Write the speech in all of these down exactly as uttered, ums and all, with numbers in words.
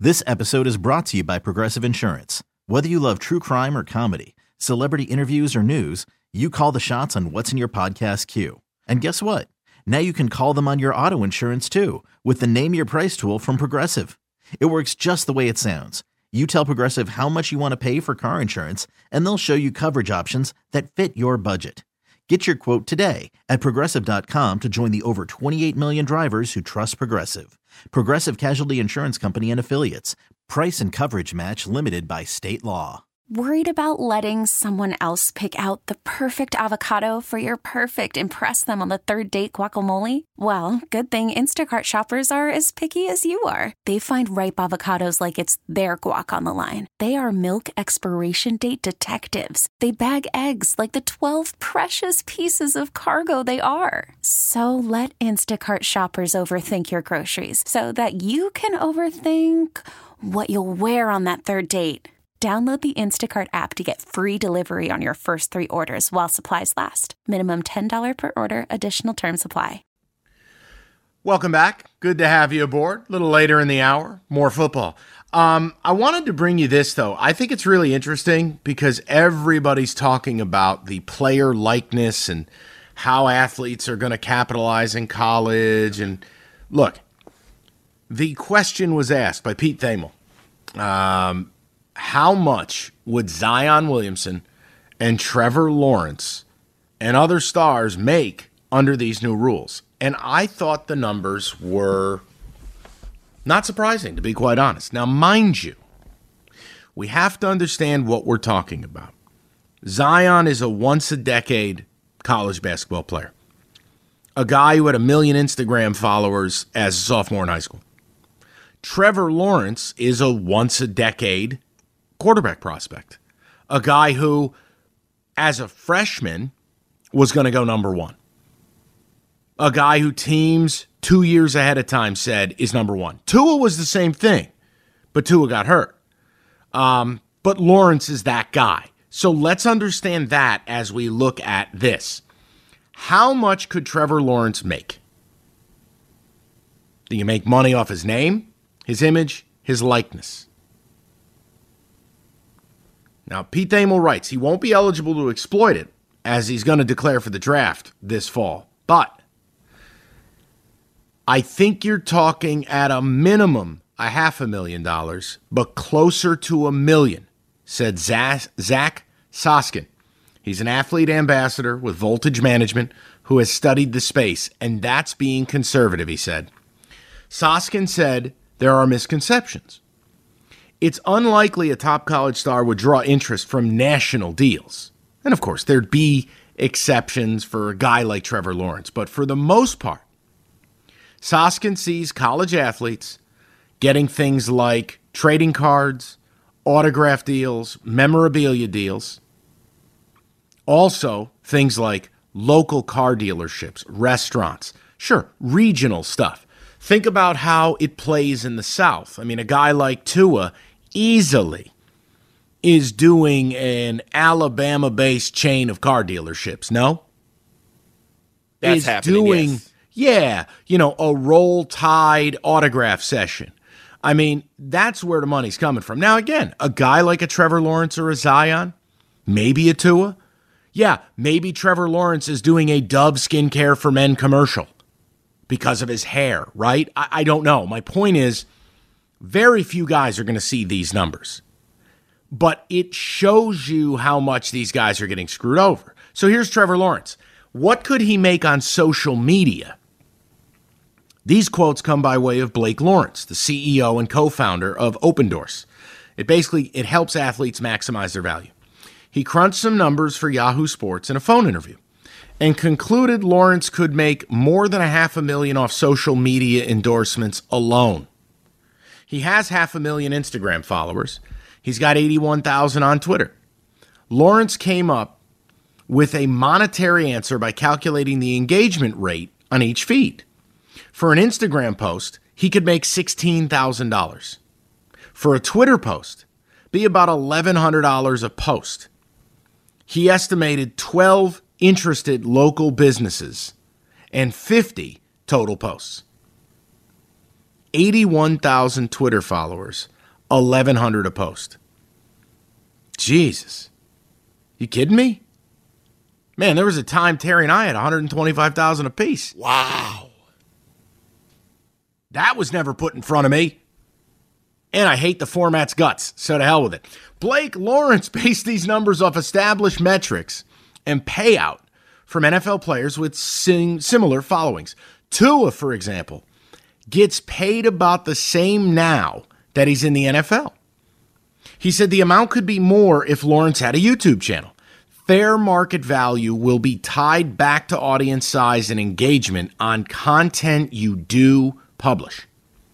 This episode is brought to you by Progressive Insurance. Whether you love true crime or comedy, celebrity interviews or news, you call the shots on what's in your podcast queue. And guess what? Now you can call them on your auto insurance too with the Name Your Price tool from Progressive. It works just the way it sounds. You tell Progressive how much you want to pay for car insurance, and they'll show you coverage options that fit your budget. Get your quote today at Progressive dot com to join the over twenty-eight million drivers who trust Progressive. Progressive Casualty Insurance Company and Affiliates. Price and coverage match limited by state law. Worried about letting someone else pick out the perfect avocado for your perfect impress them on the third date guacamole? Well, good thing Instacart shoppers are as picky as you are. They find ripe avocados like it's their guac on the line. They are milk expiration date detectives. They bag eggs like the twelve precious pieces of cargo they are. So let Instacart shoppers overthink your groceries so that you can overthink what you'll wear on that third date. Download the Instacart app to get free delivery on your first three orders while supplies last. Minimum ten dollars per order. Additional terms apply. Welcome back. Good to have you aboard. A little later in the hour, more football. Um, I wanted to bring you this, though. I think it's really interesting because everybody's talking about the player likeness and how athletes are going to capitalize in college. And look, the question was asked by Pete Thamel. Um, how much would Zion Williamson and Trevor Lawrence and other stars make under these new rules? And I thought the numbers were not surprising, to be quite honest. Now, mind you, we have to understand what we're talking about. Zion is a once-a-decade college basketball player, a guy who had a million Instagram followers as a sophomore in high school. Trevor Lawrence is a once-a-decade quarterback prospect, a guy who, as a freshman, was going to go number one. A guy who teams two years ahead of time said is number one. Tua was the same thing, but Tua got hurt. Um, but Lawrence is that guy. So let's understand that as we look at this. How much could Trevor Lawrence make? Do you make money off his name, his image, his likeness? Now, Pete Thamel writes he won't be eligible to exploit it as he's going to declare for the draft this fall. But I think you're talking at a minimum a half a million dollars, but closer to a million, said Zach Soskin. He's an athlete ambassador with Voltage Management who has studied the space, and that's being conservative, he said. Soskin said there are misconceptions. It's unlikely a top college star would draw interest from national deals. And of course, there'd be exceptions for a guy like Trevor Lawrence. But for the most part, Soskin sees college athletes getting things like trading cards, autograph deals, memorabilia deals. Also, things like local car dealerships, restaurants, sure, regional stuff. Think about how it plays in the South. I mean, a guy like Tua easily is doing an Alabama-based chain of car dealerships, no? That's is happening, doing, yes. Yeah, you know, a Roll Tide autograph session. I mean, that's where the money's coming from. Now, again, a guy like a Trevor Lawrence or a Zion, maybe a Tua. Yeah, maybe Trevor Lawrence is doing a Dove Skincare for Men commercial because of his hair, right? I, I don't know. My point is, very few guys are going to see these numbers. But it shows you how much these guys are getting screwed over. So here's Trevor Lawrence. What could he make on social media? These quotes come by way of Blake Lawrence, the C E O and co-founder of Opendorse. It basically, it helps athletes maximize their value. He crunched some numbers for Yahoo Sports in a phone interview and concluded Lawrence could make more than a half a million off social media endorsements alone. He has half a million Instagram followers. He's got eighty-one thousand on Twitter. Lawrence came up with a monetary answer by calculating the engagement rate on each feed. For an Instagram post, he could make sixteen thousand dollars. For a Twitter post, be about eleven hundred dollars a post. He estimated twelve interested local businesses and fifty total posts. eighty-one thousand Twitter followers, eleven hundred a post. Jesus. You kidding me? Man, there was a time Terry and I had one hundred twenty-five thousand apiece. Wow. That was never put in front of me. And I hate the format's guts, so to hell with it. Blake Lawrence based these numbers off established metrics and payout from N F L players with sim- similar followings. Tua, for example, gets paid about the same now that he's in the N F L. He said the amount could be more if Lawrence had a YouTube channel. Fair market value will be tied back to audience size and engagement on content you do publish.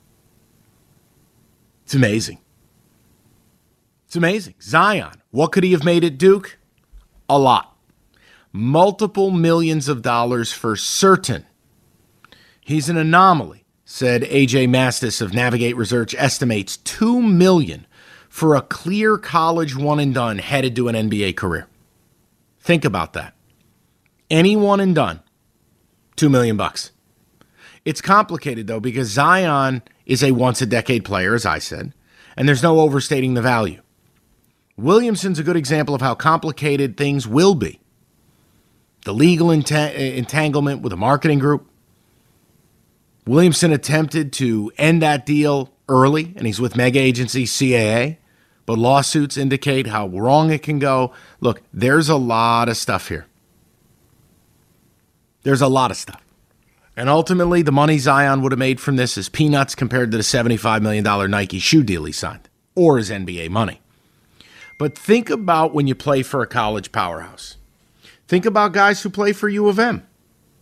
It's amazing. It's amazing. Zion, what could he have made at Duke? A lot. Multiple millions of dollars for certain. He's an anomaly, said A J Mastis of Navigate Research estimates two million dollars for a clear college one and done headed to an N B A career. Think about that. Any one and done, two million bucks. It's complicated, though, because Zion is a once-a-decade player, as I said, and there's no overstating the value. Williamson's a good example of how complicated things will be. The legal entang- entanglement with a marketing group. Williamson attempted to end that deal early, and he's with mega agency C A A, but lawsuits indicate how wrong it can go. Look, there's a lot of stuff here. There's a lot of stuff. And ultimately, the money Zion would have made from this is peanuts compared to the seventy-five million dollars Nike shoe deal he signed, or his N B A money. But think about when you play for a college powerhouse. Think about guys who play for U of M.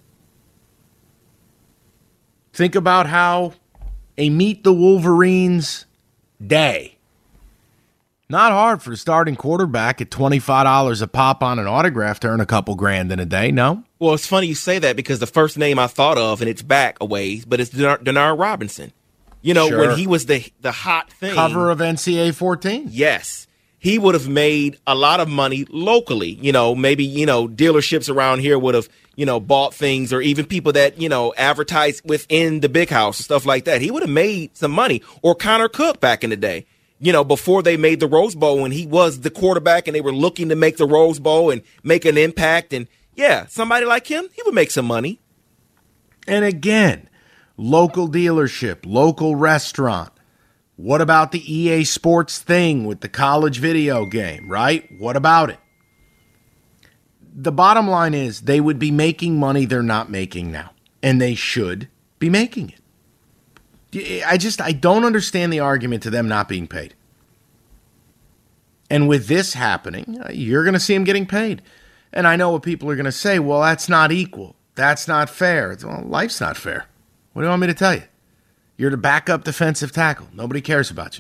Think about how a Meet the Wolverines day. Not hard for a starting quarterback at twenty-five dollars a pop on an autograph to earn a couple grand in a day, no? Well, it's funny you say that because the first name I thought of, and it's back a ways, but it's Denard, Denard Robinson. You know, Sure. when he was the the hot thing. Cover of N C A A fourteen. Yes. He would have made a lot of money locally. You know, maybe, you know, dealerships around here would have, you know, bought things, or even people that, you know, advertise within the big house and stuff like that. He would have made some money. Or Connor Cook back in the day. You know, before they made the Rose Bowl, when he was the quarterback and they were looking to make the Rose Bowl and make an impact. And yeah, somebody like him, he would make some money. And again, local dealership, local restaurant. What about the E A Sports thing with the college video game, right? What about it? The bottom line is they would be making money they're not making now, and they should be making it. I just, I don't understand the argument to them not being paid. And with this happening, you're going to see them getting paid. And I know what people are going to say, well, that's not equal. That's not fair. It's, well, life's not fair. What do you want me to tell you? You're the backup defensive tackle. Nobody cares about you.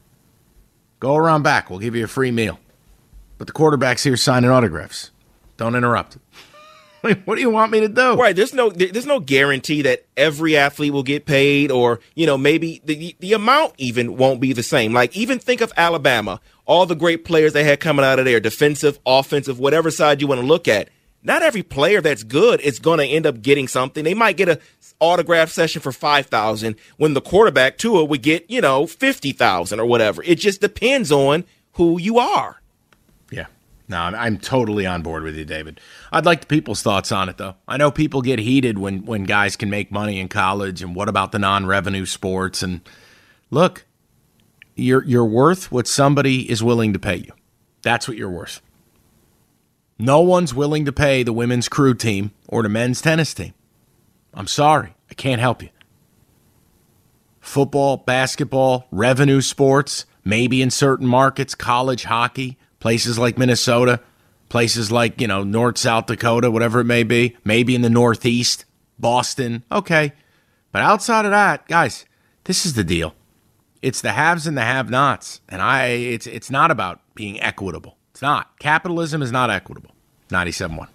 Go around back. We'll give you a free meal. But the quarterback's here signing autographs. Don't interrupt. What do you want me to do? Right. There's no there's no guarantee that every athlete will get paid, or, you know, maybe the the amount even won't be the same. Like, even think of Alabama, all the great players they had coming out of there, defensive, offensive, whatever side you want to look at. Not every player that's good is going to end up getting something. They might get a autograph session for five thousand dollars when the quarterback, Tua, would get, you know, fifty thousand dollars or whatever. It just depends on who you are. Yeah. No, I'm, I'm totally on board with you, David. I'd like the people's thoughts on it, though. I know people get heated when, when guys can make money in college, and what about the non-revenue sports? And look, you're you're worth what somebody is willing to pay you. That's what you're worth. No one's willing to pay the women's crew team or the men's tennis team. I'm sorry. I can't help you. Football, basketball, revenue sports, maybe in certain markets, college hockey, places like Minnesota, places like, you know, North, South Dakota, whatever it may be, maybe in the Northeast, Boston. Okay. But outside of that, guys, this is the deal. It's the haves and the have-nots. And I it's it's not about being equitable. It's not. Capitalism is not equitable. ninety-seven point one.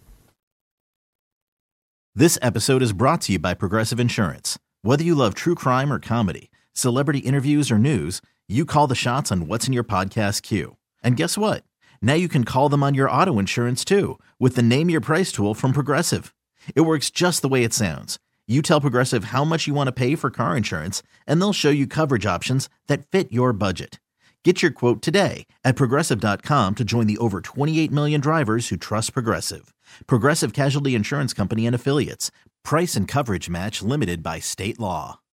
This episode is brought to you by Progressive Insurance. Whether you love true crime or comedy, celebrity interviews or news, you call the shots on what's in your podcast queue. And guess what? Now you can call them on your auto insurance too with the Name Your Price tool from Progressive. It works just the way it sounds. You tell Progressive how much you want to pay for car insurance, and they'll show you coverage options that fit your budget. Get your quote today at Progressive dot com to join the over twenty-eight million drivers who trust Progressive. Progressive Casualty Insurance Company and Affiliates. Price and coverage match limited by state law.